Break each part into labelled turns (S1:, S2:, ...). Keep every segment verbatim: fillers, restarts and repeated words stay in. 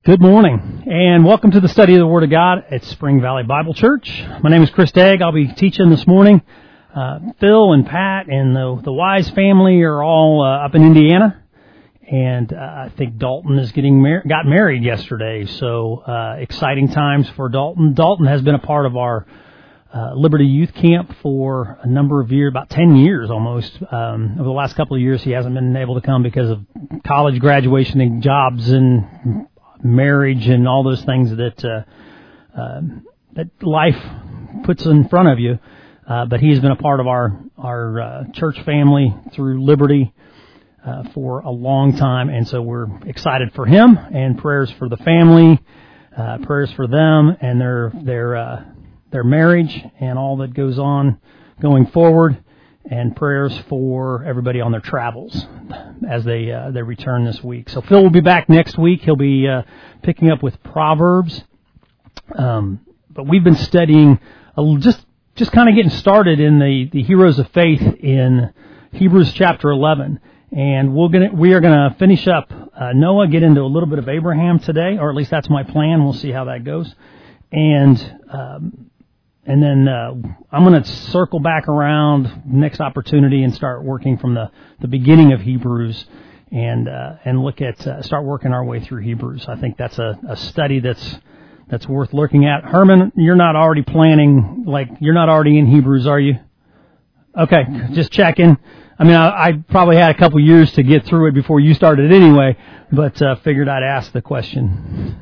S1: Good morning, and welcome to the study of the Word of God at Spring Valley Bible Church. My name is Chris Dagg. I'll be teaching this morning. Uh, Phil and Pat and the, the Wise family are all uh, up in Indiana, and uh, I think Dalton is getting mar- got married yesterday, so uh, exciting times for Dalton. Dalton has been a part of our uh, Liberty Youth Camp for a number of years, about ten years almost. Um, over the last couple of years, he hasn't been able to come because of college graduation and jobs and marriage and all those things that uh, uh, that life puts in front of you. Uh, but he's been a part of our our uh, church family through Liberty uh, for a long time, and so we're excited for him. And prayers for the family, uh, prayers for them and their their uh, their marriage and all that goes on going forward. And prayers for everybody on their travels as they uh, they return this week. So Phil will be back next week. He'll be uh, picking up with Proverbs. Um, but we've been studying a, just just kind of getting started in the, the heroes of faith in Hebrews chapter eleven, and we're gonna we are gonna finish up uh, Noah, get into a little bit of Abraham today, or at least that's my plan. We'll see how that goes, and. Um, And then uh, I'm going to circle back around next opportunity and start working from the, the beginning of Hebrews and uh, and look at uh, start working our way through Hebrews. I think that's a, a study that's that's worth looking at. Herman, you're not already planning, like you're not already in Hebrews, are you? Okay, just checking. I mean, I, I probably had a couple years to get through it before you started anyway, but uh, figured I'd ask the question.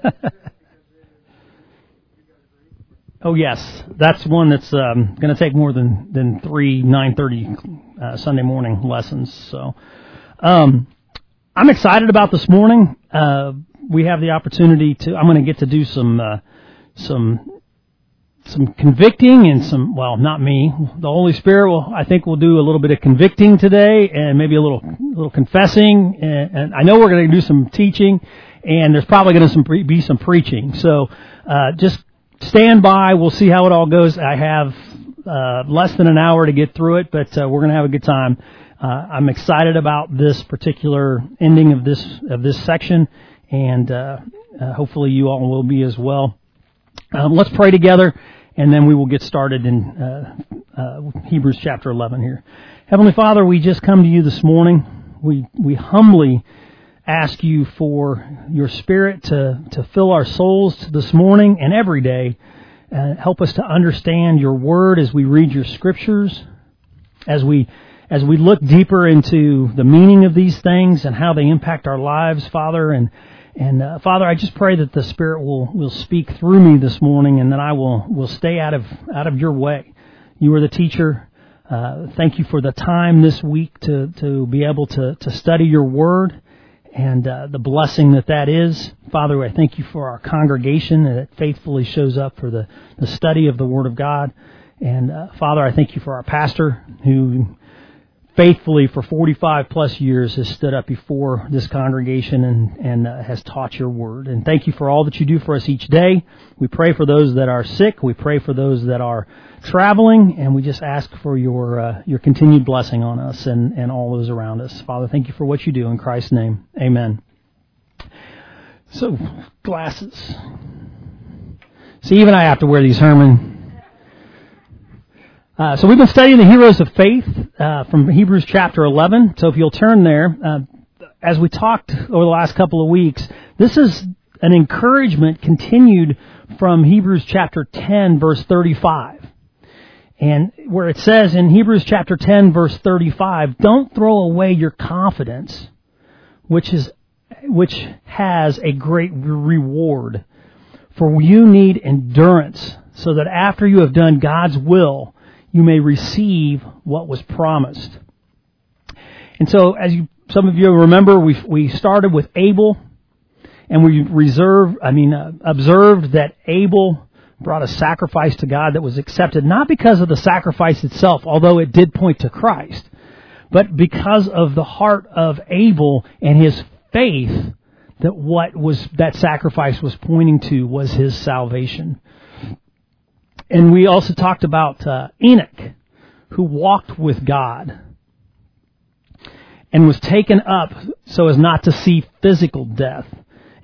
S1: Oh yes, that's one that's um, going to take more than, than three nine thirty uh, Sunday morning lessons. So um, I'm excited about this morning. Uh, we have the opportunity to. I'm going to get to do some uh, some some convicting and some. Well, not me. The Holy Spirit will. I think we'll do a little bit of convicting today and maybe a little little confessing. And, and I know we're going to do some teaching, and there's probably going to be some preaching. So uh, just. Stand by. We'll see how it all goes. I have uh, less than an hour to get through it, but uh, we're going to have a good time. Uh, I'm excited about this particular ending of this of this section, and uh, uh, hopefully you all will be as well. Um, let's pray together, and then we will get started in uh, uh, Hebrews chapter eleven here. Heavenly Father, we just come to you this morning. We we humbly ask you for your Spirit to, to fill our souls this morning and every day. Uh, help us to understand your word as we read your scriptures, as we as we look deeper into the meaning of these things and how they impact our lives, Father. And and uh, Father, I just pray that the Spirit will, will speak through me this morning, and that I will will stay out of out of your way. You are the teacher. Uh, thank you for the time this week to to be able to to study your word. And uh, the blessing that that is. Father, I thank you for our congregation that faithfully shows up for the, the study of the Word of God. And uh, Father, I thank you for our pastor who faithfully for forty-five plus years has stood up before this congregation and, and uh, has taught your Word. And thank you for all that you do for us each day. We pray for those that are sick. We pray for those that are traveling, and we just ask for your uh, your continued blessing on us and, and all those around us. Father, thank you for what you do in Christ's name. Amen. So, glasses. See, even I have to wear these, Herman. Uh, so we've been studying the heroes of faith uh, from Hebrews chapter eleven. So if you'll turn there, uh, as we talked over the last couple of weeks, this is an encouragement continued from Hebrews chapter ten, verse thirty-five. And where it says in Hebrews chapter ten, verse thirty-five, don't throw away your confidence, which is which has a great reward. For you need endurance, so that after you have done God's will, you may receive what was promised. And so, as you, some of you remember, we we started with Abel, and we reserved, I mean, uh, observed that Abel brought a sacrifice to God that was accepted, not because of the sacrifice itself, although it did point to Christ, but because of the heart of Abel and his faith that what was that sacrifice was pointing to was his salvation. And we also talked about uh, Enoch, who walked with God and was taken up so as not to see physical death.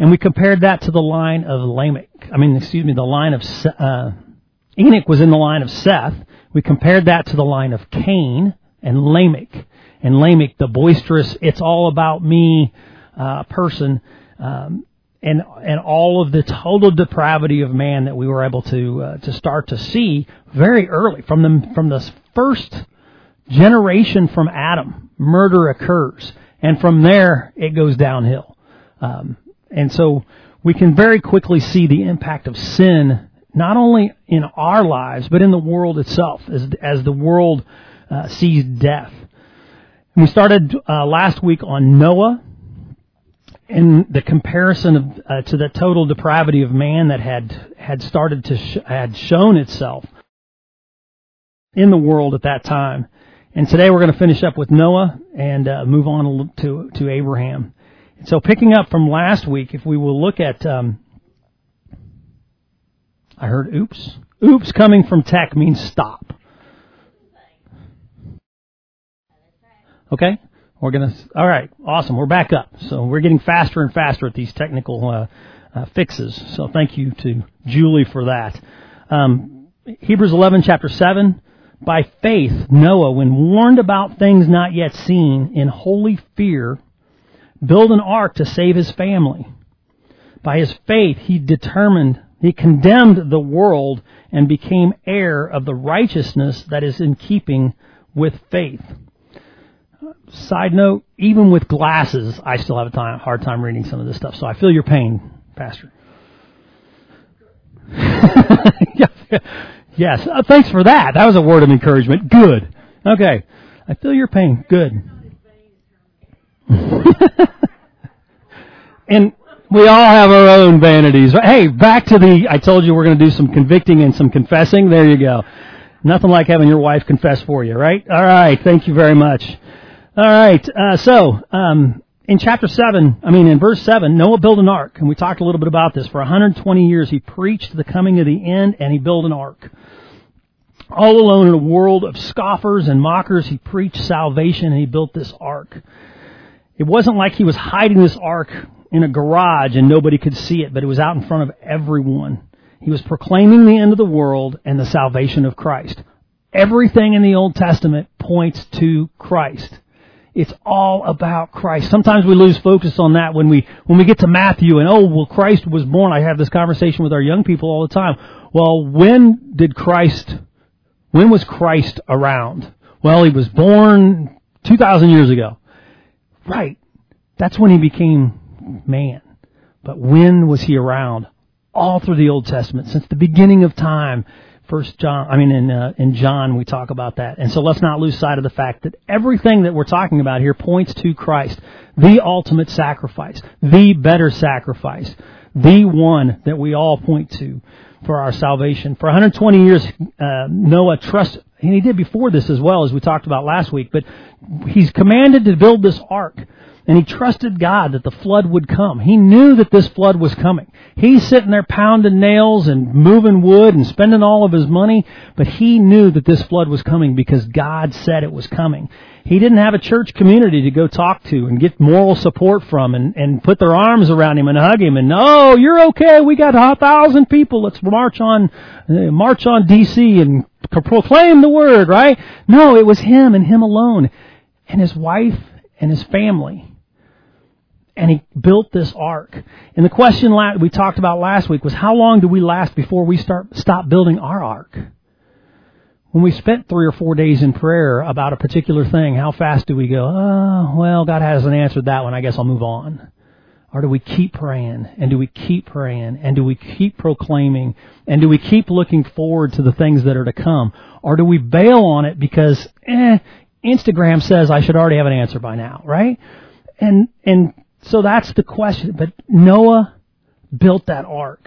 S1: And we compared that to the line of Lamech. I mean, excuse me, the line of uh, Enoch was in the line of Seth. We compared that to the line of Cain and Lamech. And Lamech, the boisterous, it's all about me uh, person, um, and and all of the total depravity of man that we were able to uh, to start to see very early from the from the first generation from Adam. Murder occurs, and from there it goes downhill. Um, and so we can very quickly see the impact of sin, not only in our lives but in the world itself, as as the world uh, sees death. And we started uh, last week on Noah, and the comparison of uh, to the total depravity of man that had had started to sh- had shown itself in the world at that time. And today we're going to finish up with Noah and uh, move on to to Abraham. And so picking up from last week, if we will look at, um, I heard oops. Oops coming from tech means stop. Okay? We're going to, all right, awesome. We're back up. So we're getting faster and faster at these technical uh, uh, fixes. So thank you to Julie for that. Um, Hebrews eleven, chapter seven. By faith, Noah, when warned about things not yet seen, in holy fear, built an ark to save his family. By his faith, he determined, he condemned the world and became heir of the righteousness that is in keeping with faith. Side note, even with glasses, I still have a time, hard time reading some of this stuff, so I feel your pain, Pastor. yeah. Yes, uh, thanks for that. That was a word of encouragement. Good. Okay. I feel your pain. Good. And we all have our own vanities. Hey, back to the, I told you we're going to do some convicting and some confessing. There you go. Nothing like having your wife confess for you, right? All right. Thank you very much. All right. Uh, so, um, in chapter seven, I mean in verse seven, Noah built an ark. And we talked a little bit about this. For one hundred twenty years he preached the coming of the end, and he built an ark. All alone in a world of scoffers and mockers, he preached salvation, and he built this ark. It wasn't like he was hiding this ark in a garage and nobody could see it, but it was out in front of everyone. He was proclaiming the end of the world and the salvation of Christ. Everything in the Old Testament points to Christ. It's all about Christ. Sometimes we lose focus on that when we when we get to Matthew and, oh, well, Christ was born. I have this conversation with our young people all the time. Well, when did Christ, when was Christ around? Well, he was born two thousand years ago. Right. That's when he became man. But when was he around? All through the Old Testament, since the beginning of time. First John, I mean, in uh, in John, we talk about that. And so let's not lose sight of the fact that everything that we're talking about here points to Christ, the ultimate sacrifice, the better sacrifice, the one that we all point to for our salvation. For one hundred twenty years, uh, Noah trusted, and he did before this as well, as we talked about last week, but he's commanded to build this ark. And he trusted God that the flood would come. He knew that this flood was coming. He's sitting there pounding nails and moving wood and spending all of his money, but he knew that this flood was coming because God said it was coming. He didn't have a church community to go talk to and get moral support from and, and put their arms around him and hug him and, oh, you're okay, we got a thousand people, let's march on, uh, march on D C and proclaim the word, right? No, it was him and him alone and his wife and his family. And he built this ark. And the question we talked about last week was, how long do we last before we start stop building our ark? When we spent three or four days in prayer about a particular thing, how fast do we go, oh, well, God hasn't answered that one, I guess I'll move on. Or do we keep praying? And do we keep praying? And do we keep proclaiming? And do we keep looking forward to the things that are to come? Or do we bail on it because, eh, Instagram says I should already have an answer by now, right? And, and, So that's the question. But Noah built that ark.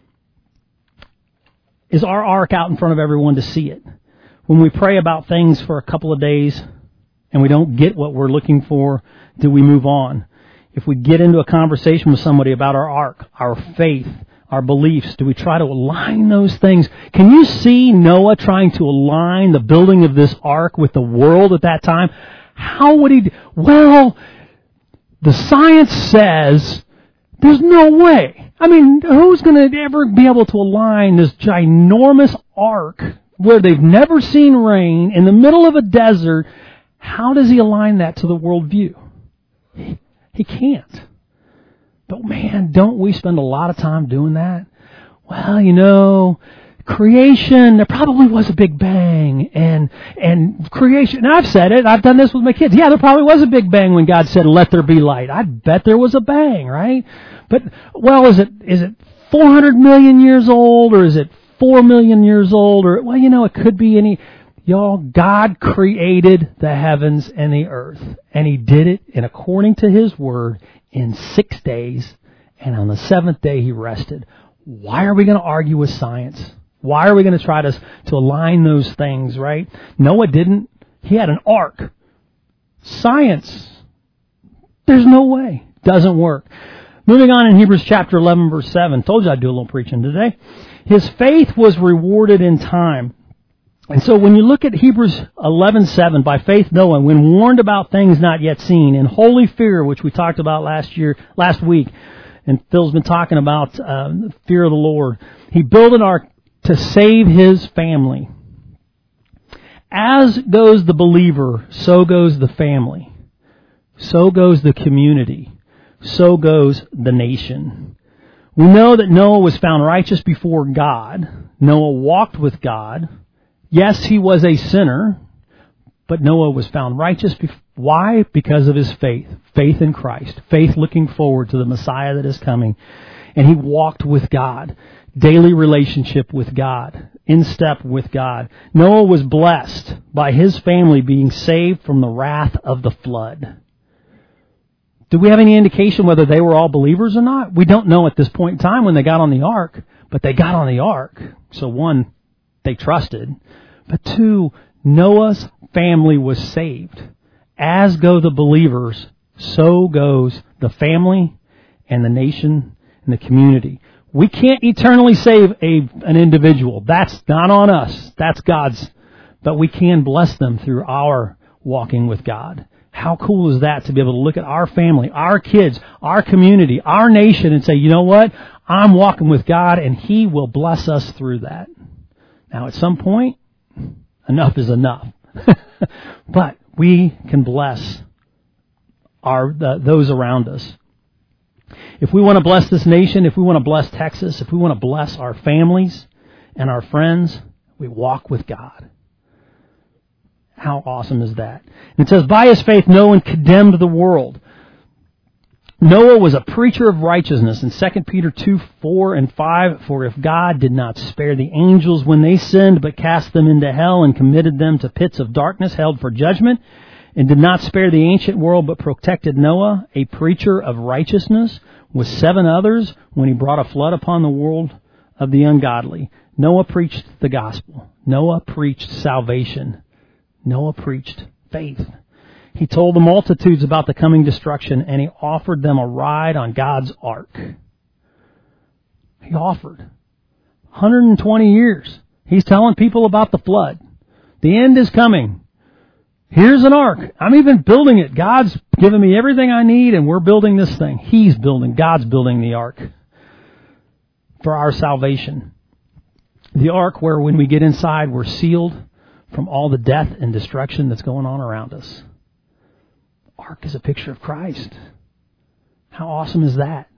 S1: Is our ark out in front of everyone to see it? When we pray about things for a couple of days and we don't get what we're looking for, do we move on? If we get into a conversation with somebody about our ark, our faith, our beliefs, do we try to align those things? Can you see Noah trying to align the building of this ark with the world at that time? How would he do? Well, the science says There's no way. I mean, who's going to ever be able to align this ginormous ark where they've never seen rain in the middle of a desert? How does he align that to the worldview? He, he can't. But man, don't we spend a lot of time doing that? Well, you know, creation, there probably was a big bang, and and creation, and I've said it, I've done this with my kids. Yeah, there probably was a big bang when God said, let there be light. I bet there was a bang, right? But, well, is it is it four hundred million years old, or is it four million years old, or, well, you know, it could be any, y'all, God created the heavens and the earth, and He did it in according to His word in six days, and on the seventh day He rested. Why are we going to argue with science? Why are we going to try to, to align those things, right? Noah didn't. He had an ark. Science, there's no way. Doesn't work. Moving on in Hebrews chapter eleven, verse seven. Told you I'd do a little preaching today. His faith was rewarded in time. And so when you look at Hebrews eleven seven, by faith Noah, when warned about things not yet seen, in holy fear, which we talked about last year, last week, and Phil's been talking about uh, the fear of the Lord, he built an ark to save his family. As goes the believer, so goes the family. So goes the community. So goes the nation. We know that Noah was found righteous before God. Noah walked with God. Yes, he was a sinner, but Noah was found righteous. Why? Because of his faith. Faith in Christ. Faith looking forward to the Messiah that is coming. And he walked with God. Daily relationship with God. In step with God. Noah was blessed by his family being saved from the wrath of the flood. Do we have any indication whether they were all believers or not? We don't know at this point in time when they got on the ark, but they got on the ark. So one, they trusted. But two, Noah's family was saved. As go the believers, so goes the family and the nation and the community. We can't eternally save a an individual. That's not on us. That's God's. But we can bless them through our walking with God. How cool is that to be able to look at our family, our kids, our community, our nation and say, you know what? I'm walking with God and He will bless us through that. Now at some point, enough is enough. But we can bless our the, those around us. If we want to bless this nation, if we want to bless Texas, if we want to bless our families and our friends, we walk with God. How awesome is that? And it says, by his faith, Noah condemned the world. Noah was a preacher of righteousness in Second Peter two, four, and five. For if God did not spare the angels when they sinned, but cast them into hell and committed them to pits of darkness held for judgment, and did not spare the ancient world, but protected Noah, a preacher of righteousness, with seven others when he brought a flood upon the world of the ungodly. Noah preached the gospel. Noah preached salvation. Noah preached faith. He told the multitudes about the coming destruction, and he offered them a ride on God's ark. He offered. one hundred twenty years. He's telling people about the flood. The end is coming. Here's an ark. I'm even building it. God's given me everything I need, and we're building this thing. He's building. God's building the ark for our salvation. The ark where when we get inside, we're sealed from all the death and destruction that's going on around us. Ark is a picture of Christ. How awesome is that?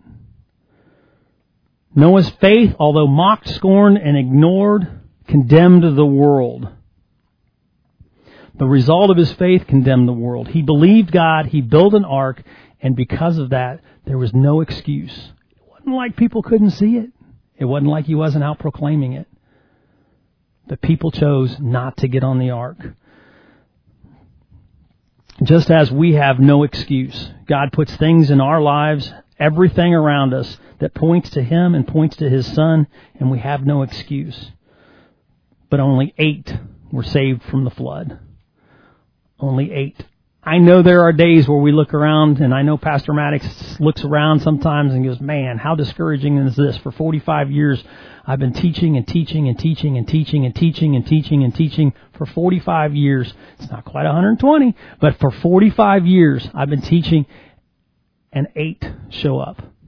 S1: Noah's faith, although mocked, scorned, and ignored, condemned the world. The result of his faith condemned the world. He believed God, he built an ark, and because of that, there was no excuse. It wasn't like people couldn't see it. It wasn't like he wasn't out proclaiming it. But people chose not to get on the ark. Just as we have no excuse. God puts things in our lives, everything around us, that points to Him and points to His Son, and we have no excuse. But only eight were saved from the flood. Only eight. I know there are days where we look around, and I know Pastor Maddox looks around sometimes and goes, man, how discouraging is this? For forty-five years, I've been teaching and teaching and teaching and teaching and teaching and teaching and teaching for forty-five years. It's not quite one hundred twenty, but for forty-five years, I've been teaching, and eight show up.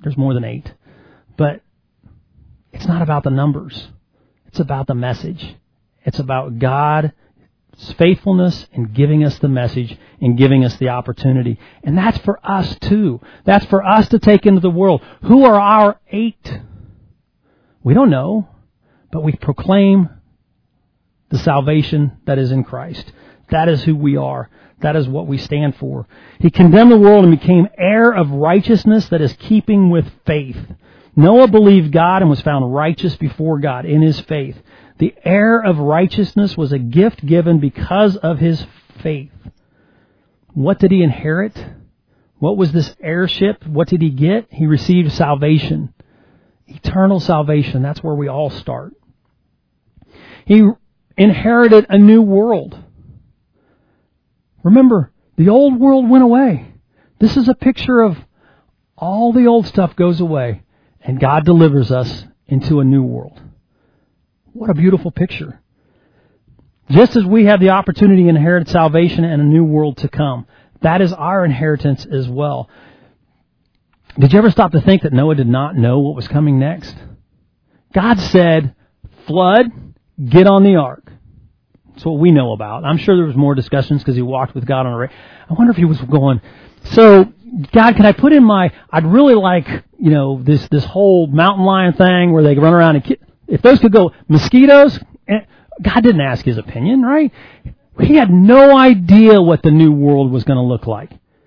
S1: There's more than eight. But it's not about the numbers. It's about the message. It's about God's faithfulness in giving us the message and giving us the opportunity. And that's for us too. That's for us to take into the world. Who are our eight? We don't know, but we proclaim the salvation that is in Christ. That is who we are. That is what we stand for. He condemned the world and became heir of righteousness that is keeping with faith. Noah believed God and was found righteous before God in his faith. The heir of righteousness was a gift given because of his faith. What did he inherit? What was this heirship? What did he get? He received salvation. Eternal salvation. That's where we all start. He inherited a new world. Remember, the old world went away. This is a picture of all the old stuff goes away, and God delivers us into a new world. What a beautiful picture. Just as we have the opportunity to inherit salvation and a new world to come, that is our inheritance as well. Did you ever stop to think that Noah did not know what was coming next? God said, flood, get on the ark. That's what we know about. I'm sure there was more discussions because he walked with God on a race. I wonder if he was going, so, God, can I put in my, I'd really like, you know, this, this whole mountain lion thing where they run around and, if those could go, mosquitoes, God didn't ask his opinion, right? He had no idea what the new world was going to look like.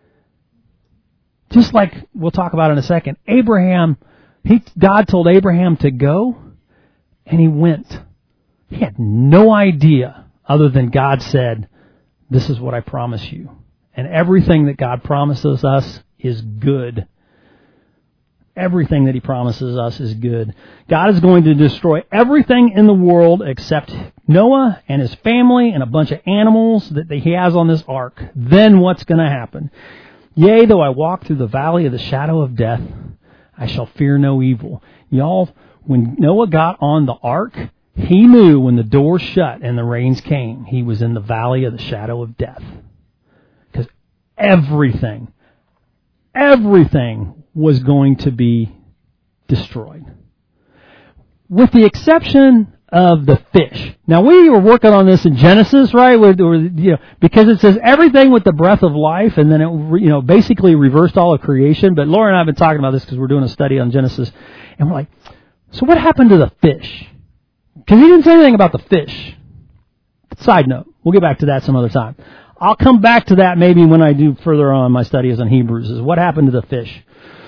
S1: Just like we'll talk about in a second, Abraham, he, God told Abraham to go, and he went. He had no idea other than God said, this is what I promise you. And everything that God promises us is good. Everything that he promises us is good. God is going to destroy everything in the world except Noah and his family and a bunch of animals that he has on this ark. Then what's going to happen? Yea, though I walk through the valley of the shadow of death, I shall fear no evil. Y'all, when Noah got on the ark, he knew when the door shut and the rains came, he was in the valley of the shadow of death. Because everything, everything was going to be destroyed. With the exception of the fish. Now, we were working on this in Genesis, right? Where, where, you know, because it says everything with the breath of life, and then it, you know, basically reversed all of creation. But Laura and I have been talking about this because we're doing a study on Genesis, and we're like, so what happened to the fish? Because he didn't say anything about the fish. Side note, we'll get back to that some other time. I'll come back to that maybe when I do further on my studies on Hebrews, is what happened to the fish?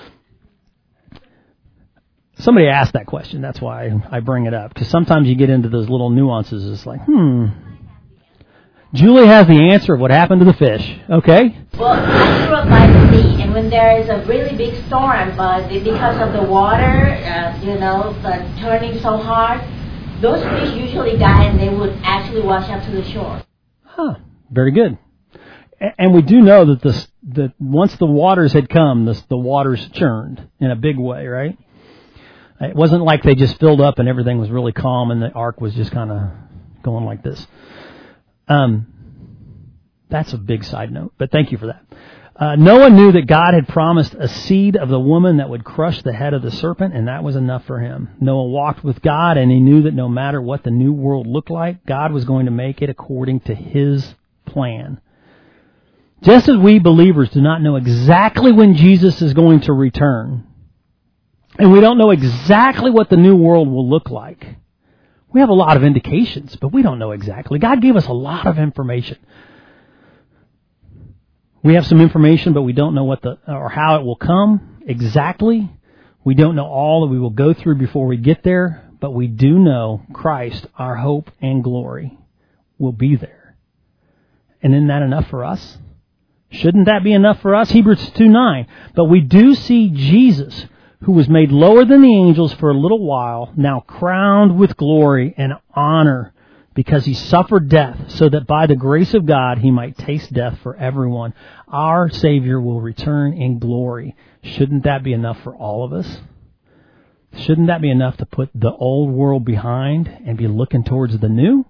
S1: Somebody asked that question. That's why I bring it up. Because sometimes you get into those little nuances. It's like, hmm. Julie has the answer of what happened to the fish. Okay?
S2: Well, I grew up by the sea, and when there is a really big storm, but because of the water, uh, you know, uh, turning so hard, those fish usually die, and they would actually wash up to the shore.
S1: Huh. Very good. And we do know that this, that once the waters had come, this, the waters churned in a big way, right? It wasn't like they just filled up and everything was really calm and the ark was just kind of going like this. Um, that's a big side note, but thank you for that. Uh, Noah knew that God had promised a seed of the woman that would crush the head of the serpent, and that was enough for him. Noah walked with God, and he knew that no matter what the new world looked like, God was going to make it according to his plan. Just as we believers do not know exactly when Jesus is going to return, and we don't know exactly what the new world will look like. We have a lot of indications, but we don't know exactly. God gave us a lot of information. We have some information, but we don't know what the or how it will come exactly. We don't know all that we will go through before we get there, but we do know Christ, our hope and glory, will be there. And isn't that enough for us? Shouldn't that be enough for us? Hebrews two nine. But we do see Jesus, who was made lower than the angels for a little while, now crowned with glory and honor, because he suffered death, so that by the grace of God he might taste death for everyone. Our Savior will return in glory. Shouldn't that be enough for all of us? Shouldn't that be enough to put the old world behind and be looking towards the new?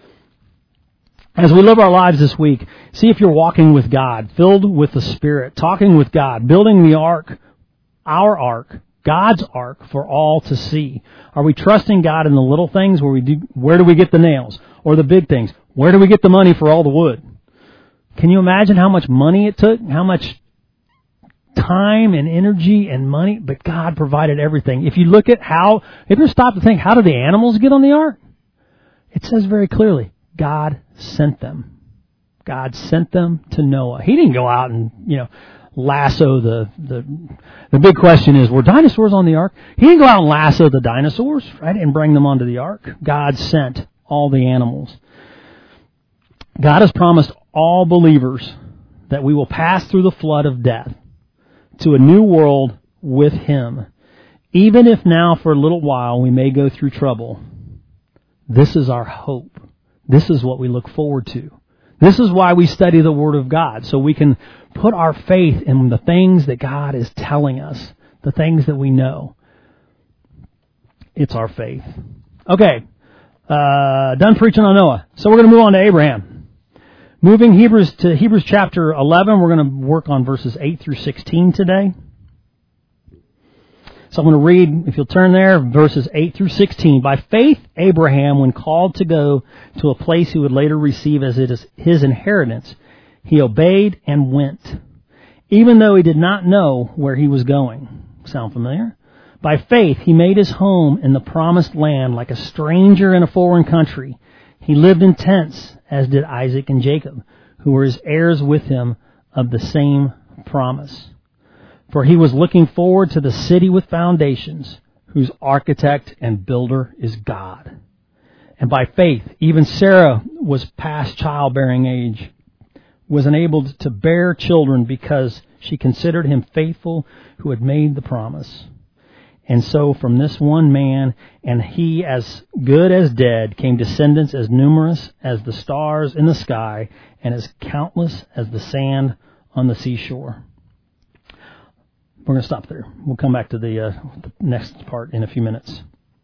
S1: As we live our lives this week, see if you're walking with God, filled with the Spirit, talking with God, building the ark, our ark, God's ark for all to see? Are we trusting God in the little things where we do, where do we get the nails? Or the big things? Where do we get the money for all the wood? Can you imagine how much money it took? How much time and energy and money? But God provided everything. If you look at how, if you stop to think, how did the animals get on the ark? It says very clearly, God sent them. God sent them to Noah. He didn't go out and, you know, lasso the, the, the big question is, were dinosaurs on the ark? He didn't go out and lasso the dinosaurs, right, and bring them onto the ark. God sent all the animals. God has promised all believers that we will pass through the flood of death to a new world with Him. Even if now for a little while we may go through trouble, this is our hope. This is what we look forward to. This is why we study the Word of God, so we can put our faith in the things that God is telling us, the things that we know. It's our faith. Okay, uh, done preaching on Noah. So we're going to move on to Abraham. Moving Hebrews to Hebrews chapter eleven, we're going to work on verses eight through sixteen today. So I'm going to read, if you'll turn there, verses eight through sixteen. By faith, Abraham, when called to go to a place he would later receive as it is his inheritance, he obeyed and went, even though he did not know where he was going. Sound familiar? By faith, he made his home in the promised land like a stranger in a foreign country. He lived in tents, as did Isaac and Jacob, who were his heirs with him of the same promise. For he was looking forward to the city with foundations, whose architect and builder is God. And by faith, even Sarah was past childbearing age, was enabled to bear children because she considered him faithful who had made the promise. And so from this one man, and he as good as dead, came descendants as numerous as the stars in the sky and as countless as the sand on the seashore. We're going to stop there. We'll come back to the, uh, the next part in a few minutes.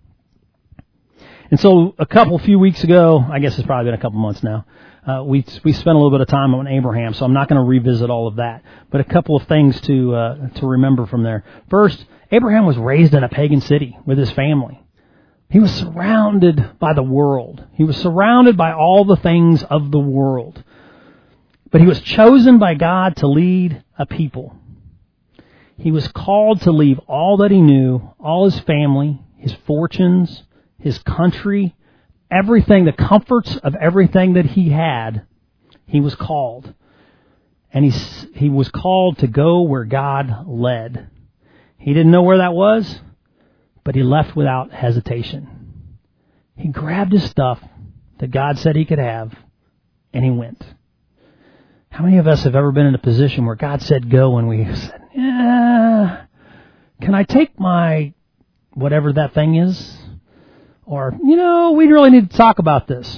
S1: And so a couple, few weeks ago, I guess it's probably been a couple months now, uh, we we spent a little bit of time on Abraham, so I'm not going to revisit all of that. But a couple of things to uh, to remember from there. First, Abraham was raised in a pagan city with his family. He was surrounded by the world. He was surrounded by all the things of the world. But he was chosen by God to lead a people. He was called to leave all that he knew, all his family, his fortunes, his country, everything, the comforts of everything that he had. He was called. And he, he was called to go where God led. He didn't know where that was, but he left without hesitation. He grabbed his stuff that God said he could have, and he went. How many of us have ever been in a position where God said go, and we said, yeah, can I take my whatever that thing is? Or, you know, we really need to talk about this.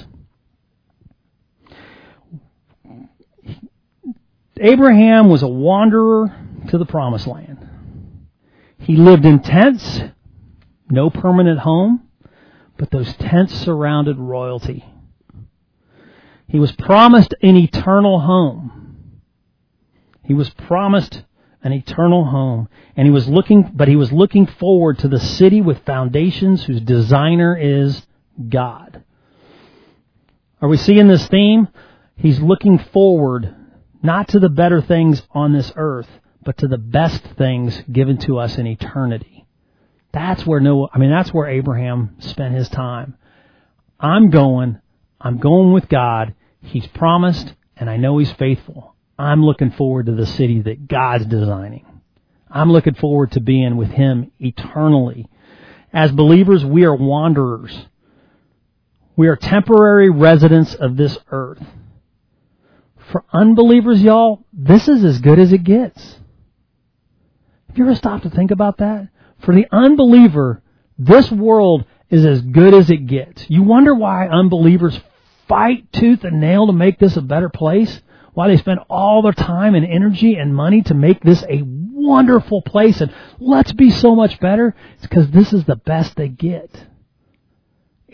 S1: Abraham was a wanderer to the promised land. He lived in tents, no permanent home, but those tents surrounded royalty. He was promised an eternal home. He was promised an eternal home, and he was looking, but he was looking forward to the city with foundations whose designer is God. Are we seeing this theme? He's looking forward not to the better things on this earth, but to the best things given to us in eternity. That's where Noah, I mean, that's where Abraham spent his time. I'm going, I'm going with God. He's promised, and I know He's faithful. I'm looking forward to the city that God's designing. I'm looking forward to being with Him eternally. As believers, we are wanderers. We are temporary residents of this earth. For unbelievers, y'all, this is as good as it gets. Have you ever stopped to think about that? For the unbeliever, this world is as good as it gets. You wonder why unbelievers fight tooth and nail to make this a better place? Why they spend all their time and energy and money to make this a wonderful place and let's be so much better? It's because this is the best they get. It's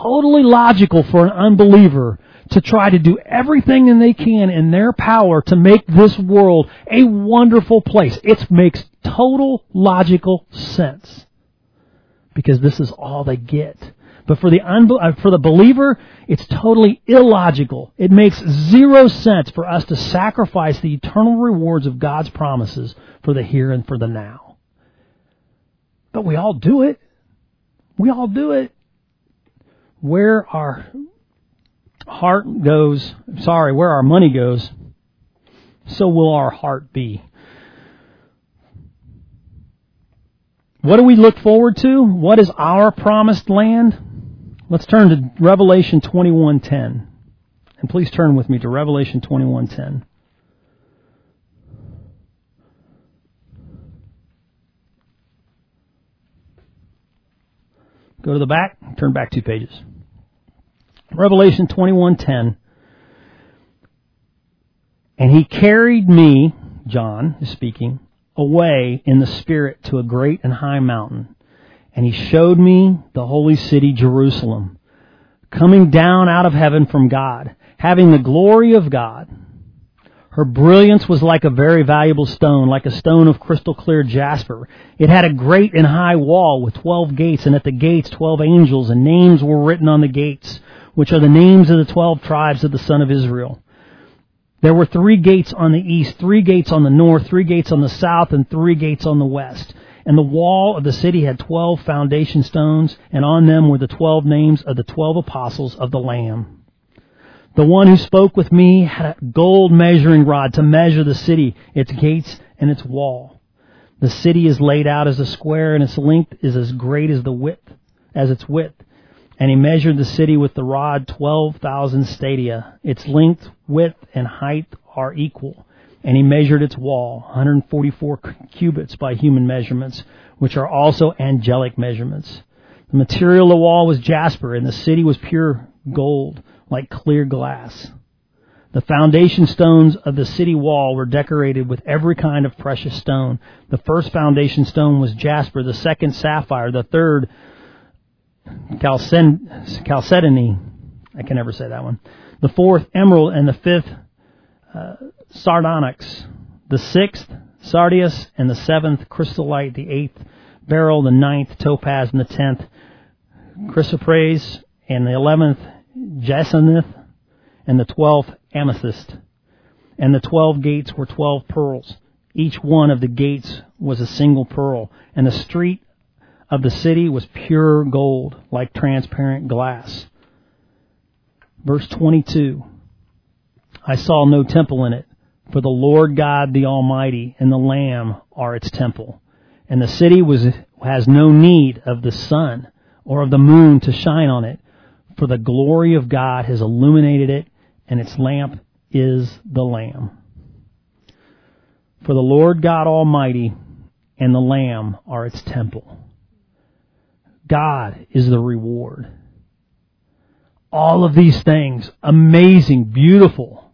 S1: totally logical for an unbeliever to try to do everything and they can in their power to make this world a wonderful place. It makes total logical sense because this is all they get. But for the unbe- for the believer, it's totally illogical. It makes zero sense for us to sacrifice the eternal rewards of God's promises for the here and for the now. But we all do it. We all do it. Where our heart goes, sorry, where our money goes, so will our heart be. What do we look forward to? What is our promised land? Let's turn to Revelation twenty-one ten. And please turn with me to Revelation twenty-one ten. Go to the back, turn back two pages. Revelation twenty-one ten. And he carried me, John is speaking, away in the Spirit to a great and high mountain. And he showed me the holy city, Jerusalem, coming down out of heaven from God, having the glory of God. Her brilliance was like a very valuable stone, like a stone of crystal clear jasper. It had a great and high wall with twelve gates, and at the gates twelve angels, and names were written on the gates, which are the names of the twelve tribes of the son of Israel. There were three gates on the east, three gates on the north, three gates on the south, and three gates on the west. And the wall of the city had twelve foundation stones, and on them were the twelve names of the twelve apostles of the Lamb. The one who spoke with me had a gold measuring rod to measure the city, its gates, and its wall. The city is laid out as a square, and its length is as great as the width, as its width. And he measured the city with the rod twelve thousand stadia. Its length, width, and height are equal. And he measured its wall, one hundred forty-four cubits by human measurements, which are also angelic measurements. The material of the wall was jasper, and the city was pure gold, like clear glass. The foundation stones of the city wall were decorated with every kind of precious stone. The first foundation stone was jasper, the second sapphire, the third chalcedony, I can never say that one, the fourth emerald, and the fifth uh, sardonyx, the sixth sardius, and the seventh chrysolite, the eighth beryl, the ninth topaz, and the tenth chrysoprase, and the eleventh jacinth, and the twelfth amethyst. And the twelve gates were twelve pearls. Each one of the gates was a single pearl, and the street of the city was pure gold, like transparent glass. Verse twenty-two. I saw no temple in it, for the Lord God the Almighty and the Lamb are its temple. And the city was has no need of the sun or of the moon to shine on it, for the glory of God has illuminated it, and its lamp is the Lamb. For the Lord God Almighty and the Lamb are its temple. God is the reward. All of these things, amazing, beautiful,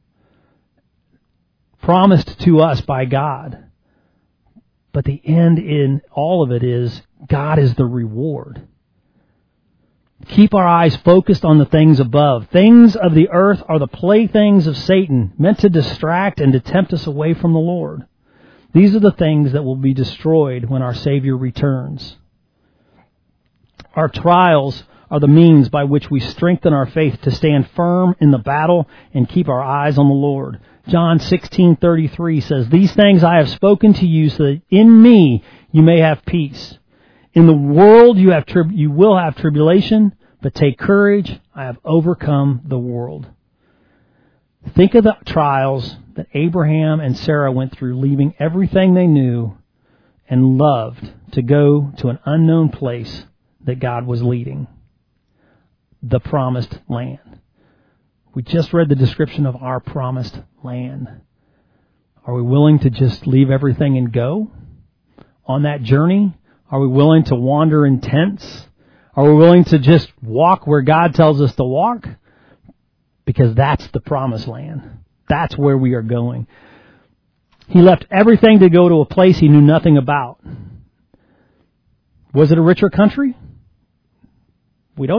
S1: promised to us by God. But the end in all of it is God is the reward. Keep our eyes focused on the things above. Things of the earth are the playthings of Satan, meant to distract and to tempt us away from the Lord. These are the things that will be destroyed when our Savior returns. Our trials are the means by which we strengthen our faith to stand firm in the battle and keep our eyes on the Lord. John sixteen thirty-three says, "These things I have spoken to you so that in me you may have peace. In the world you have tri- you will have tribulation, but take courage, I have overcome the world." Think of the trials that Abraham and Sarah went through, leaving everything they knew and loved to go to an unknown place that God was leading. The promised land. We just read the description of our promised land. Are we willing to just leave everything and go on that journey? Are we willing to wander in tents? Are we willing to just walk where God tells us to walk? Because that's the promised land. That's where we are going. He left everything to go to a place he knew nothing about. Was it a richer country? We don't know.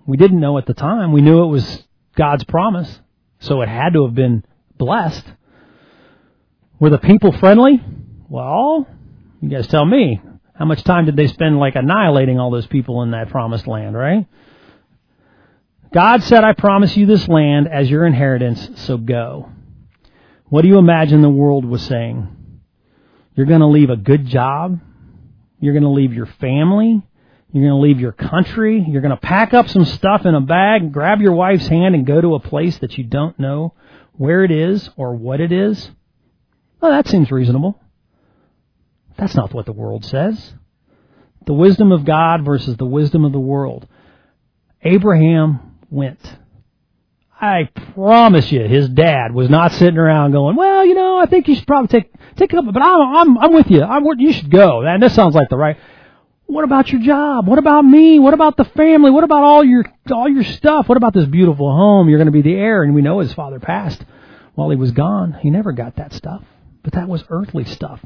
S1: We didn't know at the time. We knew it was God's promise, so it had to have been blessed. Were the people friendly? Well, you guys tell me. How much time did they spend like annihilating all those people in that promised land, right? God said, I promise you this land as your inheritance, so go. What do you imagine the world was saying? You're going to leave a good job? You're going to leave your family? You're going to leave your country? You're going to pack up some stuff in a bag, grab your wife's hand, and go to a place that you don't know where it is or what it is? Well, that seems reasonable. That's not what the world says. The wisdom of God versus the wisdom of the world. Abraham went. I promise you, his dad was not sitting around going, well, you know, I think you should probably take take it up, but I'm I'm I'm with you. I'm you should go. And this sounds like the right. What about your job? What about me? What about the family? What about all your all your stuff? What about this beautiful home? You're going to be the heir. And we know his father passed while he was gone. He never got that stuff. But that was earthly stuff.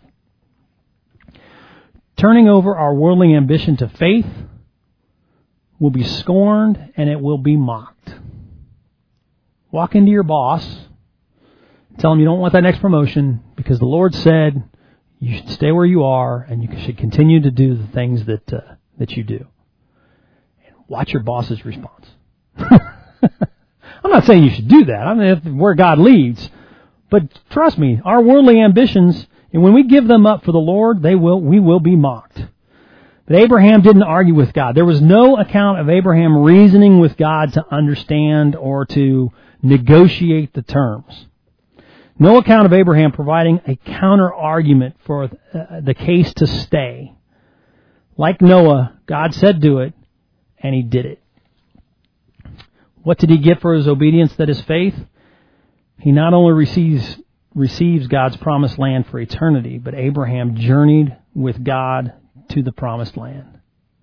S1: Turning over our worldly ambition to faith will be scorned and it will be mocked. Walk into your boss, tell him you don't want that next promotion because the Lord said you should stay where you are and you should continue to do the things that uh, that you do. And watch your boss's response. I'm not saying you should do that. I mean, if, where God leads. But trust me, our worldly ambitions, and when we give them up for the Lord, they will we will be mocked. But Abraham didn't argue with God. There was no account of Abraham reasoning with God to understand or to negotiate the terms. No account of Abraham providing a counter-argument for uh, the case to stay. Like Noah, God said do it, and he did it. What did he get for his obedience that is faith? He not only receives receives God's promised land for eternity, but Abraham journeyed with God to the promised land.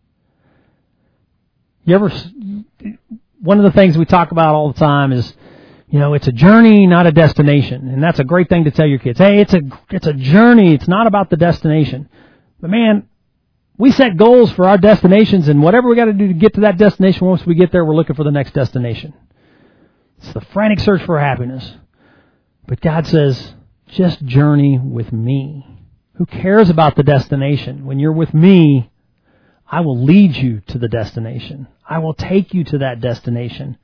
S1: You ever, one of the things we talk about all the time is, you know, it's a journey, not a destination. And that's a great thing to tell your kids. Hey, it's a, it's a journey. It's not about the destination. But man, we set goals for our destinations, and whatever we got to do to get to that destination, once we get there, we're looking for the next destination. It's the frantic search for happiness. But God says, just journey with me. Who cares about the destination? When you're with me, I will lead you to the destination. I will take you to that destination.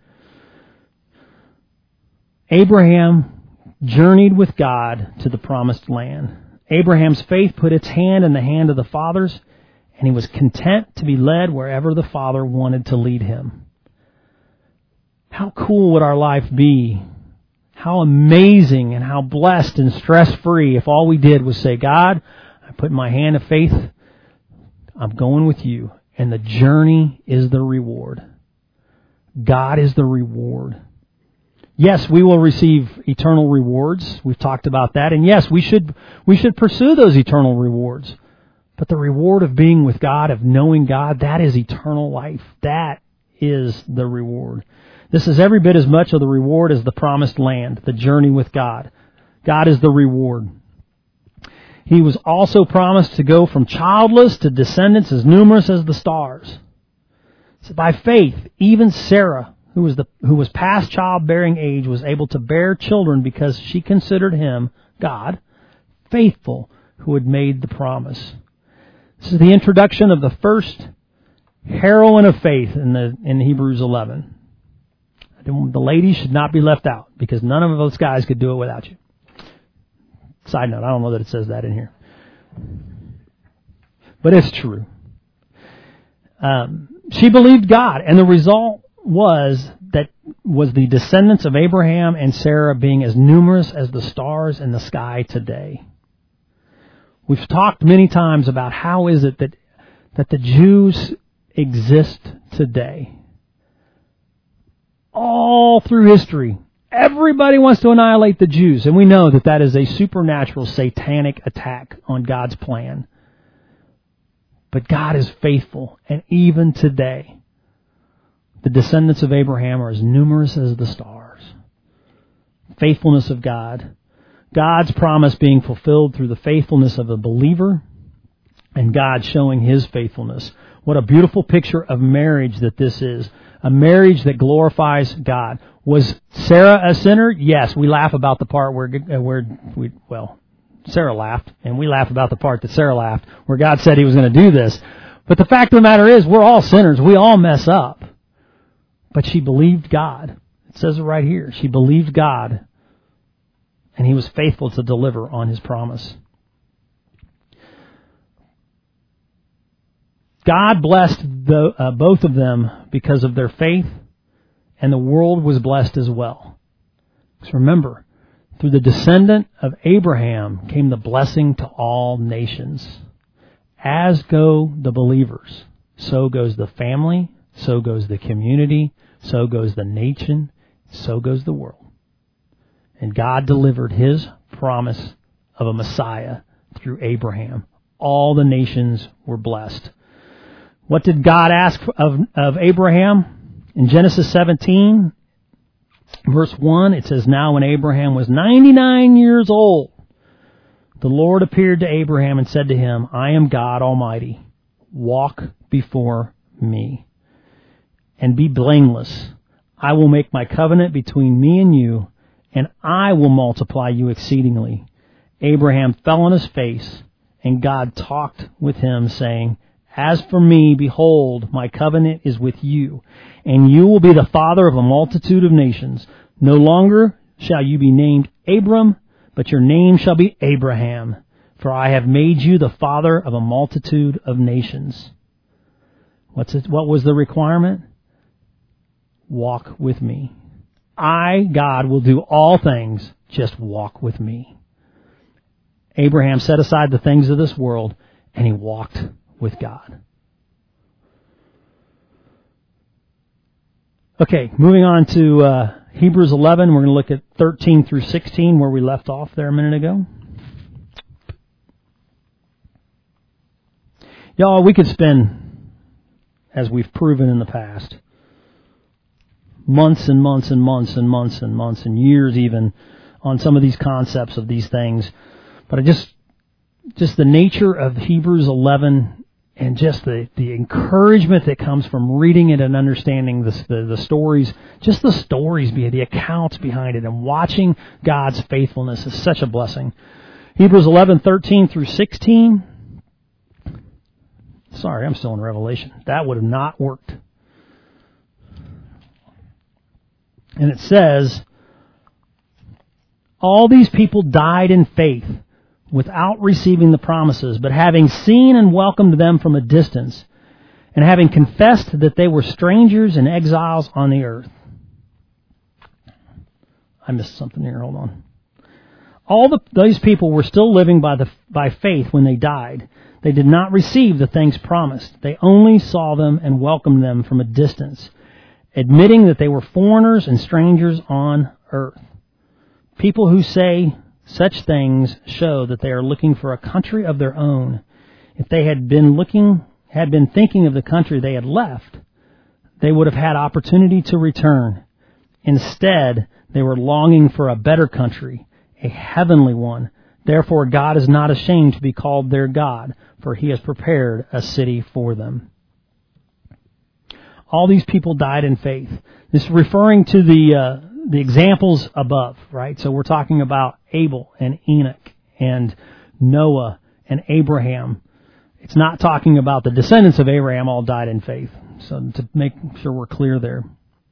S1: Abraham journeyed with God to the promised land. Abraham's faith put its hand in the hand of the Father's, and he was content to be led wherever the Father wanted to lead him. How cool would our life be? How amazing and how blessed and stress-free if all we did was say, God, I put my hand of faith, I'm going with you, and the journey is the reward. God is the reward. Yes, we will receive eternal rewards. We've talked about that. And yes, we should we should pursue those eternal rewards. But the reward of being with God, of knowing God, that is eternal life. That is the reward. This is every bit as much of the reward as the promised land, the journey with God. God is the reward. He was also promised to go from childless to descendants as numerous as the stars. So by faith, even Sarah, who was the who was past childbearing age, was able to bear children because she considered him, God, faithful who had made the promise. This is the introduction of the first heroine of faith in the in Hebrews eleven. The ladies should not be left out because none of those guys could do it without you. Side note, I don't know that it says that in here. But it's true. Um, she believed God, and the result was that was the descendants of Abraham and Sarah being as numerous as the stars in the sky today. We've talked many times about how is it that that the Jews exist today. All through history, everybody wants to annihilate the Jews, and we know that that is a supernatural, satanic attack on God's plan. But God is faithful, and even today, the descendants of Abraham are as numerous as the stars. Faithfulness of God. God's promise being fulfilled through the faithfulness of a believer, and God showing His faithfulness. What a beautiful picture of marriage that this is. A marriage that glorifies God. Was Sarah a sinner? Yes. We laugh about the part where, where we, well, Sarah laughed, and we laugh about the part that Sarah laughed, where God said He was going to do this. But the fact of the matter is, we're all sinners. We all mess up. But she believed God. It says it right here. She believed God, and He was faithful to deliver on His promise. God blessed the, uh, both of them because of their faith, and the world was blessed as well. So remember, through the descendant of Abraham came the blessing to all nations. As go the believers, so goes the family, so goes the community, so goes the nation, so goes the world. And God delivered His promise of a Messiah through Abraham. All the nations were blessed. What did God ask of, of Abraham? In Genesis seventeen, verse one, it says, "Now when Abraham was ninety-nine years old, the Lord appeared to Abraham and said to him, I am God Almighty. Walk before me and be blameless. I will make my covenant between me and you, and I will multiply you exceedingly." Abraham fell on his face, and God talked with him, saying, "As for me, behold, my covenant is with you, and you will be the father of a multitude of nations. No longer shall you be named Abram, but your name shall be Abraham, for I have made you the father of a multitude of nations." What's it, what was the requirement? Walk with me. I, God, will do all things. Just walk with me. Abraham set aside the things of this world, and he walked with God. Okay, moving on to uh, Hebrews eleven. We're going to look at thirteen through sixteen, where we left off there a minute ago. Y'all, we could spend, as we've proven in the past, months and months and months and months and months and years even on some of these concepts of these things. But I just, just the nature of Hebrews eleven and just the, the encouragement that comes from reading it and understanding the, the, the stories, just the stories, the accounts behind it, and watching God's faithfulness is such a blessing. Hebrews eleven, thirteen through sixteen. Sorry, I'm still in Revelation. That would have not worked. And it says, "All these people died in faith, without receiving the promises, but having seen and welcomed them from a distance, and having confessed that they were strangers and exiles on the earth." I missed something here. Hold on. All the, those people were still living by the by faith when they died. They did not receive the things promised. They only saw them and welcomed them from a distance, admitting that they were foreigners and strangers on earth. People who say such things show that they are looking for a country of their own. If they had been looking, had been thinking of the country they had left, they would have had opportunity to return. Instead, they were longing for a better country, a heavenly one. Therefore, God is not ashamed to be called their God, for He has prepared a city for them. All these people died in faith. This is referring to the uh, the examples above, right? So we're talking about Abel and Enoch and Noah and Abraham. It's not talking about the descendants of Abraham all died in faith. So to make sure we're clear there.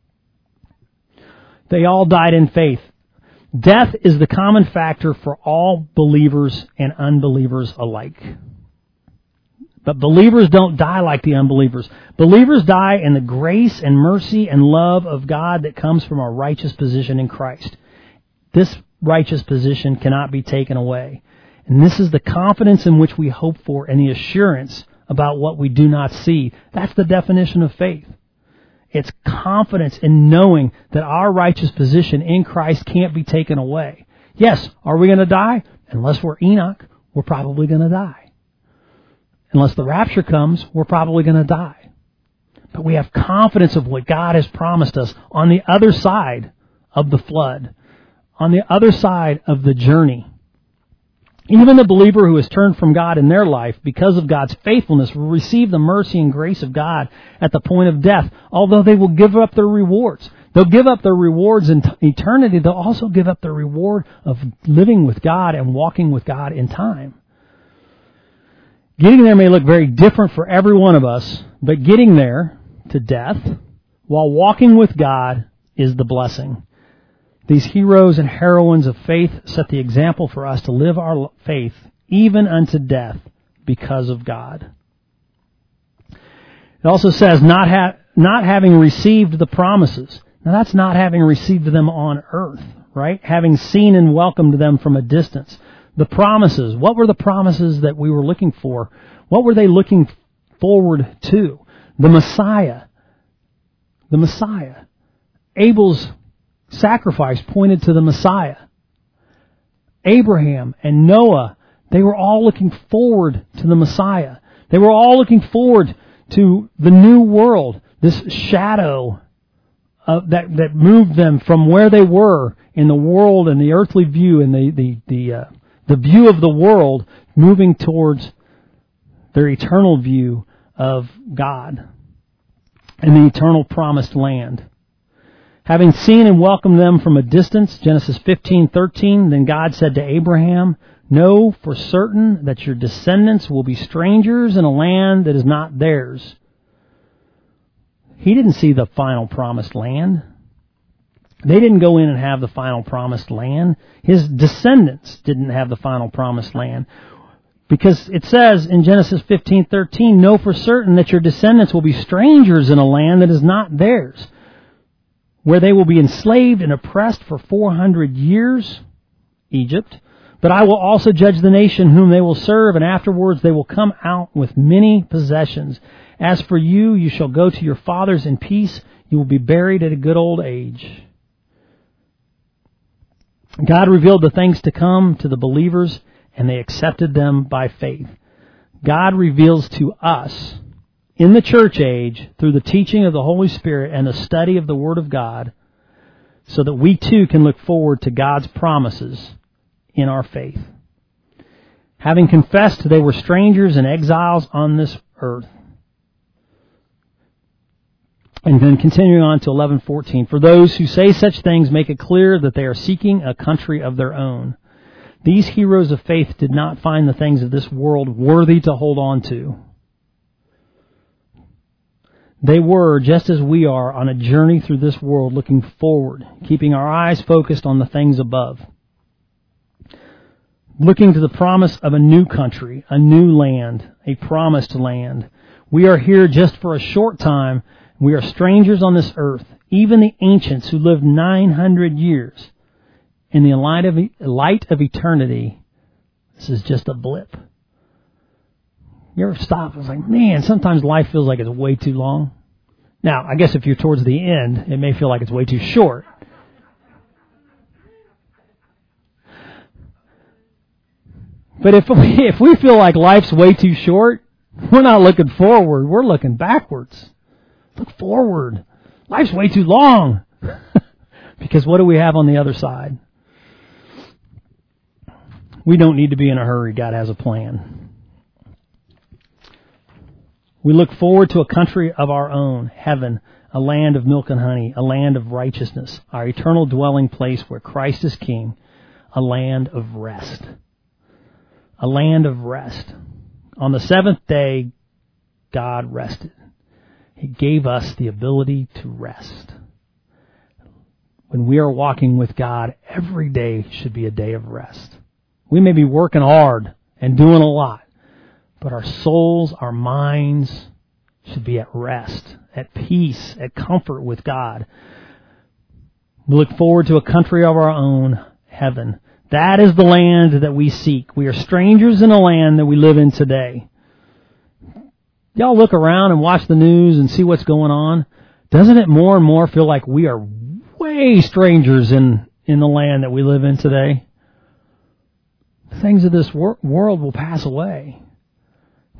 S1: They all died in faith. Death is the common factor for all believers and unbelievers alike. But believers don't die like the unbelievers. Believers die in the grace and mercy and love of God that comes from our righteous position in Christ. This righteous position cannot be taken away. And this is the confidence in which we hope for and the assurance about what we do not see. That's the definition of faith. It's confidence in knowing that our righteous position in Christ can't be taken away. Yes, are we going to die? Unless we're Enoch, we're probably going to die. Unless the rapture comes, we're probably going to die. But we have confidence of what God has promised us on the other side of the flood, on the other side of the journey. Even the believer who has turned from God in their life because of God's faithfulness will receive the mercy and grace of God at the point of death, although they will give up their rewards. They'll give up their rewards in eternity. They'll also give up their reward of living with God and walking with God in time. Getting there may look very different for every one of us, but getting there to death while walking with God is the blessing. These heroes and heroines of faith set the example for us to live our faith even unto death because of God. It also says not ha- not having received the promises. Now that's not having received them on earth, right? Having seen and welcomed them from a distance. The promises. What were the promises that we were looking for? What were they looking forward to? The Messiah. The Messiah. Abel's sacrifice pointed to the Messiah. Abraham and Noah, they were all looking forward to the Messiah. They were all looking forward to the new world, this shadow uh, that that moved them from where they were in the world and the earthly view and the the the, uh, the view of the world, moving towards their eternal view of God and the eternal promised land. Having seen and welcomed them from a distance, Genesis fifteen thirteen, then God said to Abraham, "Know for certain that your descendants will be strangers in a land that is not theirs." He didn't see the final promised land. They didn't go in and have the final promised land. His descendants didn't have the final promised land. Because it says in Genesis fifteen thirteen, "Know for certain that your descendants will be strangers in a land that is not theirs, where they will be enslaved and oppressed for four hundred years, Egypt. But I will also judge the nation whom they will serve, and afterwards they will come out with many possessions. As for you, you shall go to your fathers in peace. You will be buried at a good old age." God revealed the things to come to the believers, and they accepted them by faith. God reveals to us in the church age through the teaching of the Holy Spirit and the study of the Word of God, so that we too can look forward to God's promises in our faith. Having confessed they were strangers and exiles on this earth. And then continuing on to eleven fourteen, "For those who say such things make it clear that they are seeking a country of their own. These heroes of faith did not find the things of this world worthy to hold on to. They were, just as we are, on a journey through this world looking forward, keeping our eyes focused on the things above. Looking to the promise of a new country, a new land, a promised land. We are here just for a short time. We are strangers on this earth. Even the ancients who lived nine hundred years, in the light of, light of eternity, this is just a blip. You ever stop and it's like, man, sometimes life feels like it's way too long. Now, I guess if you're towards the end, it may feel like it's way too short. But if we, if we feel like life's way too short, we're not looking forward, we're looking backwards. Look forward. Life's way too long. Because what do we have on the other side? We don't need to be in a hurry. God has a plan. We look forward to a country of our own, heaven, a land of milk and honey, a land of righteousness, our eternal dwelling place where Christ is King, a land of rest. A land of rest. On the seventh day, God rested. He gave us the ability to rest. When we are walking with God, every day should be a day of rest. We may be working hard and doing a lot, but our souls, our minds should be at rest, at peace, at comfort with God. We look forward to a country of our own, heaven. That is the land that we seek. We are strangers in a land that we live in today. Y'all look around and watch the news and see what's going on. Doesn't it more and more feel like we are way strangers in, in the land that we live in today? Things of this wor- world will pass away.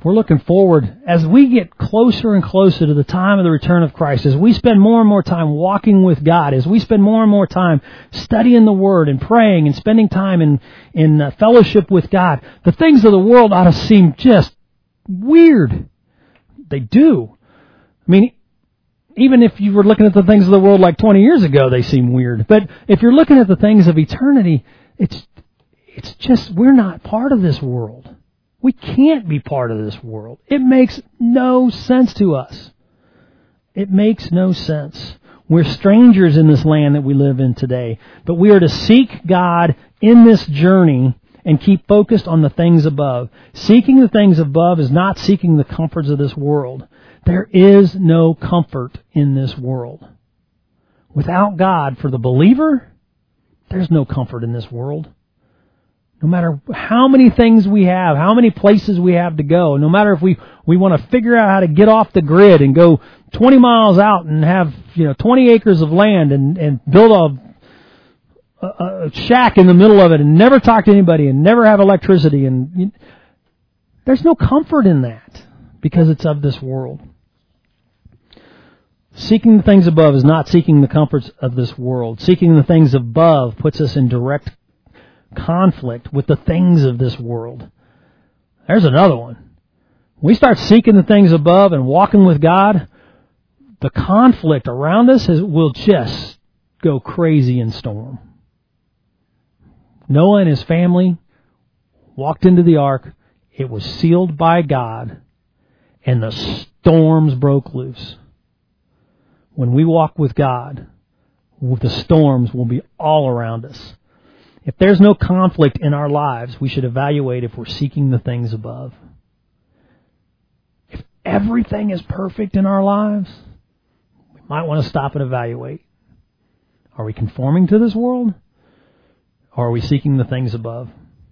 S1: we're looking forward, as we get closer and closer to the time of the return of Christ, as we spend more and more time walking with God, as we spend more and more time studying the Word and praying and spending time in, in uh, fellowship with God, the things of the world ought to seem just weird. They do. I mean, even if you were looking at the things of the world like twenty years ago, they seem weird. But if you're looking at the things of eternity, it's it's just, we're not part of this world. We can't be part of this world. It makes no sense to us. It makes no sense. We're strangers in this land that we live in today, but we are to seek God in this journey and keep focused on the things above. Seeking the things above is not seeking the comforts of this world. There is no comfort in this world. Without God, for the believer, there's no comfort in this world. No matter how many things we have, how many places we have to go, no matter if we, we want to figure out how to get off the grid and go twenty miles out and have, you know, twenty acres of land and, and build a, a, a shack in the middle of it and never talk to anybody and never have electricity, and you, there's no comfort in that because it's of this world. Seeking the things above is not seeking the comforts of this world. Seeking the things above puts us in direct conflict with the things of this world. There's another one. We start seeking the things above and walking with God, the conflict around us is, will just go crazy and storm. Noah and his family walked into the ark. It was sealed by God, and the storms broke loose. When we walk with God, the storms will be all around us. If there's no conflict in our lives, we should evaluate if we're seeking the things above. If everything is perfect in our lives, we might want to stop and evaluate. Are we conforming to this world? Or are we seeking the things above?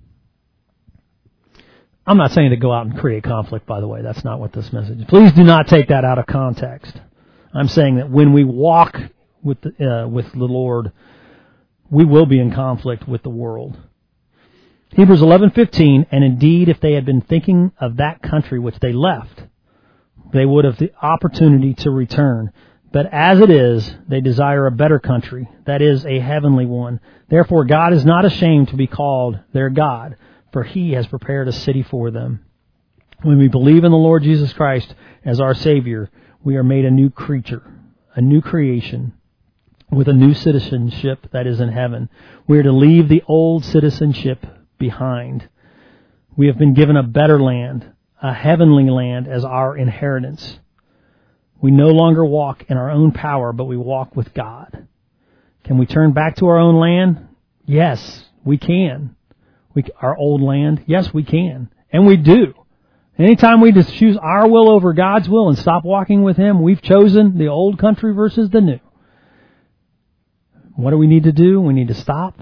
S1: I'm not saying to go out and create conflict, by the way. That's not what this message is. Please do not take that out of context. I'm saying that when we walk with the, uh, with the Lord, we will be in conflict with the world. Hebrews eleven fifteen, and indeed if they had been thinking of that country which they left, they would have the opportunity to return. But as it is, they desire a better country, that is, a heavenly one. Therefore God is not ashamed to be called their God, for He has prepared a city for them. When we believe in the Lord Jesus Christ as our Savior, we are made a new creature, a new creation, with a new citizenship that is in heaven. We are to leave the old citizenship behind. We have been given a better land, a heavenly land, as our inheritance. We no longer walk in our own power, but we walk with God. Can we turn back to our own land? Yes, we can. We, our old land? Yes, we can. And we do. Anytime we just choose our will over God's will and stop walking with Him, we've chosen the old country versus the new. What do we need to do? We need to stop,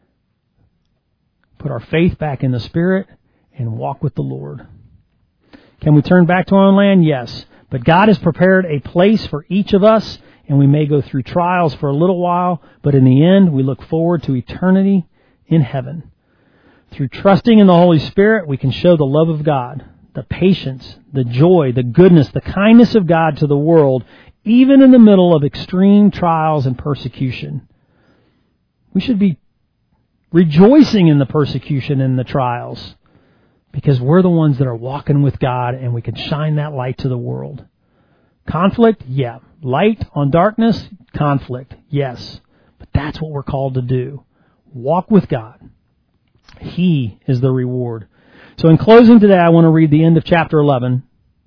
S1: put our faith back in the Spirit, and walk with the Lord. Can we turn back to our own land? Yes. But God has prepared a place for each of us, and we may go through trials for a little while, but in the end, we look forward to eternity in heaven. Through trusting in the Holy Spirit, we can show the love of God, the patience, the joy, the goodness, the kindness of God to the world, even in the middle of extreme trials and persecution. We should be rejoicing in the persecution and the trials because we're the ones that are walking with God and we can shine that light to the world. Conflict? Yeah. Light on darkness? Conflict? Yes. But that's what we're called to do. Walk with God. He is the reward. So in closing today, I want to read the end of chapter eleven.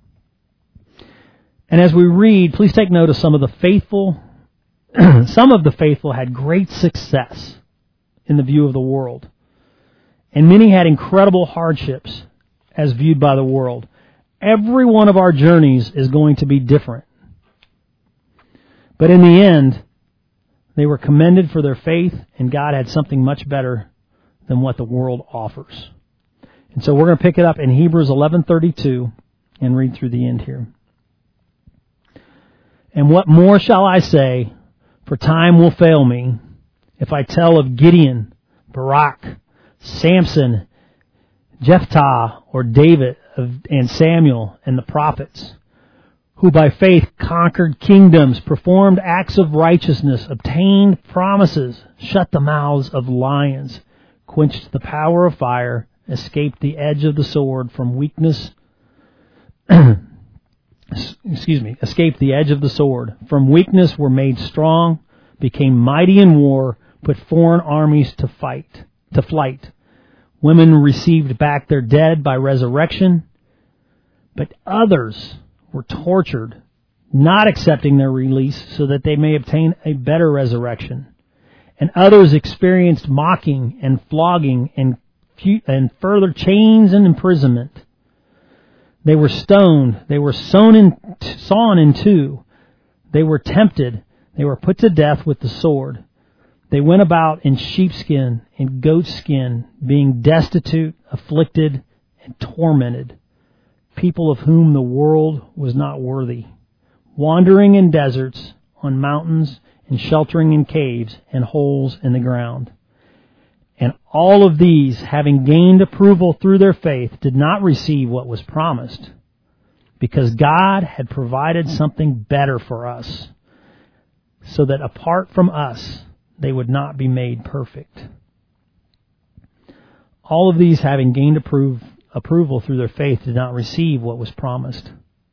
S1: And as we read, please take note of some of the faithful Some of the faithful had great success in the view of the world, and many had incredible hardships as viewed by the world. Every one of our journeys is going to be different. But in the end, they were commended for their faith, and God had something much better than what the world offers. And so we're going to pick it up in Hebrews eleven thirty-two and read through the end here. And what more shall I say? For time will fail me if I tell of Gideon, Barak, Samson, Jephthah, or David, of, and Samuel and the prophets, who by faith conquered kingdoms, performed acts of righteousness, obtained promises, shut the mouths of lions, quenched the power of fire, escaped the edge of the sword, from weakness, excuse me, escaped the edge of the sword, from weakness were made strong, became mighty in war, put foreign armies to fight, to flight. Women received back their dead by resurrection, but others were tortured, not accepting their release so that they may obtain a better resurrection. And others experienced mocking and flogging and, and further chains and imprisonment. They were stoned. They were sewn in, sawn in two. They were tempted. They were put to death with the sword. They went about in sheepskin and goatskin, being destitute, afflicted, and tormented, people of whom the world was not worthy, wandering in deserts, on mountains, and sheltering in caves and holes in the ground. And all of these, having gained approval through their faith, did not receive what was promised, because God had provided something better for us, so that apart from us, they would not be made perfect. All of these, having gained approve, approval through their faith, did not receive what was promised.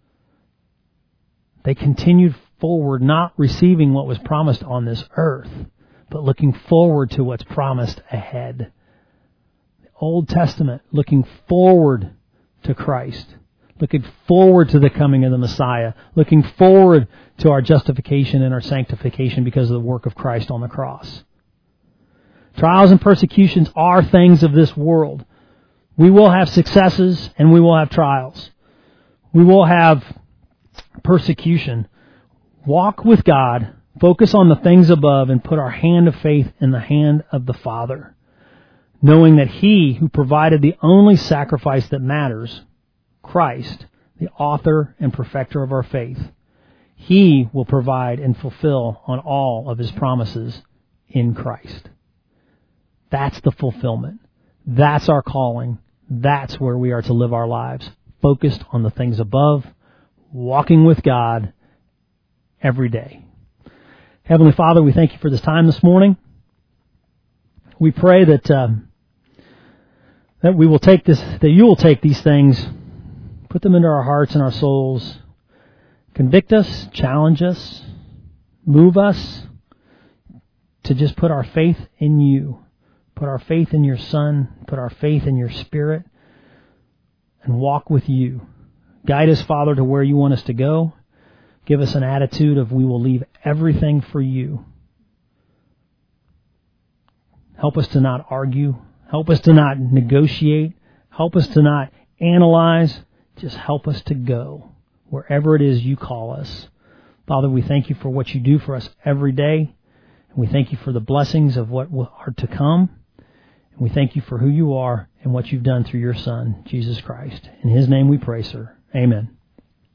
S1: They continued forward, not receiving what was promised on this earth, but looking forward to what's promised ahead. The Old Testament, looking forward to Christ, looking forward to the coming of the Messiah, looking forward to our justification and our sanctification because of the work of Christ on the cross. Trials and persecutions are things of this world. We will have successes and we will have trials. We will have persecution. Walk with God, focus on the things above, and put our hand of faith in the hand of the Father, knowing that He who provided the only sacrifice that matters, Christ, the author and perfecter of our faith, He will provide and fulfill on all of His promises in Christ. That's the fulfillment. That's our calling. That's where we are to live our lives, focused on the things above, walking with God every day. Heavenly Father, we thank You for this time this morning. We pray that uh, that we will take this, that You will take these things, put them into our hearts and our souls, convict us, challenge us, move us to just put our faith in You, put our faith in Your Son, put our faith in Your Spirit, and walk with You. Guide us, Father, to where You want us to go. Give us an attitude of we will leave everything for You. Help us to not argue. Help us to not negotiate. Help us to not analyze. Just help us to go wherever it is You call us. Father, we thank You for what You do for us every day. And we thank You for the blessings of what are to come. And we thank You for who You are and what You've done through Your Son, Jesus Christ. In His name we pray, sir. Amen.